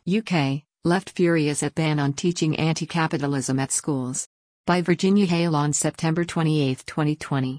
UK, left furious at ban on teaching anti-capitalism at schools. By Virginia Hale on September 28, 2020.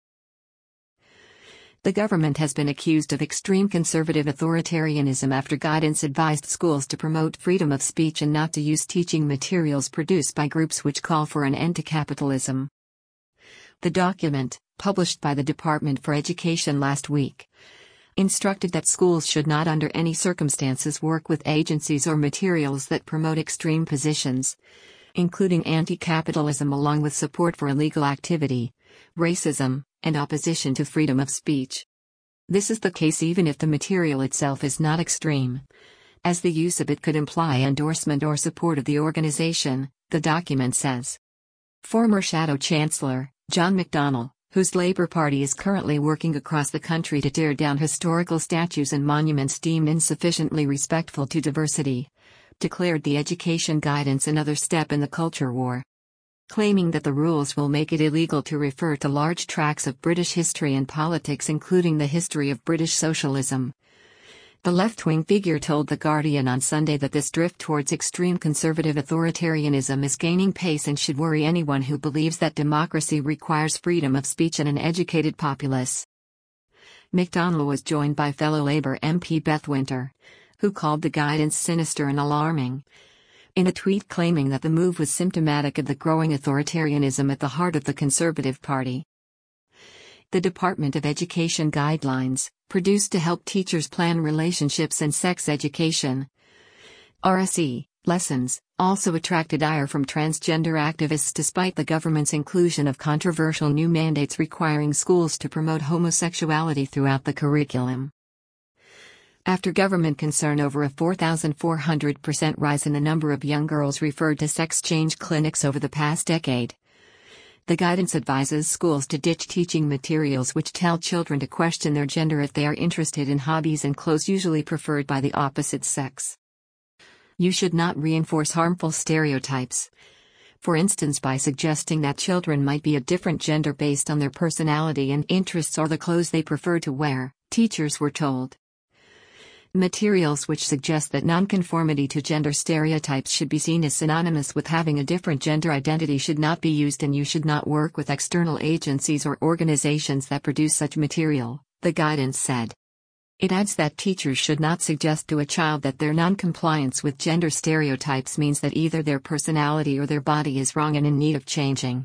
The government has been accused of extreme conservative authoritarianism after guidance advised schools to promote freedom of speech and not to use teaching materials produced by groups which call for an end to capitalism. The document, published by the Department for Education last week, instructed that schools should not under any circumstances work with agencies or materials that promote extreme positions, including anti-capitalism along with support for illegal activity, racism, and opposition to freedom of speech. This is the case even if the material itself is not extreme, as the use of it could imply endorsement or support of the organization, the document says. Former Shadow Chancellor, John McDonnell, whose Labour Party is currently working across the country to tear down historical statues and monuments deemed insufficiently respectful to diversity, declared the education guidance another step in the culture war, claiming that the rules will make it illegal to refer to large tracts of British history and politics, including the history of British socialism. The left-wing figure told The Guardian on Sunday that this drift towards extreme conservative authoritarianism is gaining pace and should worry anyone who believes that democracy requires freedom of speech and an educated populace. McDonnell was joined by fellow Labour MP Beth Winter, who called the guidance sinister and alarming, in a tweet claiming that the move was symptomatic of the growing authoritarianism at the heart of the Conservative Party. The Department of Education guidelines, produced to help teachers plan relationships and sex education, RSE, lessons, also attracted ire from transgender activists despite the government's inclusion of controversial new mandates requiring schools to promote homosexuality throughout the curriculum. After government concern over a 4,400% rise in the number of young girls referred to sex change clinics over the past decade, the guidance advises schools to ditch teaching materials which tell children to question their gender if they are interested in hobbies and clothes usually preferred by the opposite sex. You should not reinforce harmful stereotypes, for instance by suggesting that children might be a different gender based on their personality and interests or the clothes they prefer to wear, teachers were told. Materials which suggest that nonconformity to gender stereotypes should be seen as synonymous with having a different gender identity should not be used, and you should not work with external agencies or organizations that produce such material, the guidance said. It adds that teachers should not suggest to a child that their noncompliance with gender stereotypes means that either their personality or their body is wrong and in need of changing.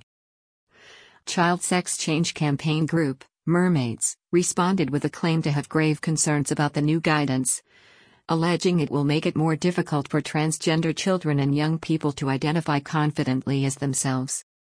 Child Sex Change Campaign Group, Mermaids, responded with a claim to have grave concerns about the new guidance, alleging it will make it more difficult for transgender children and young people to identify confidently as themselves.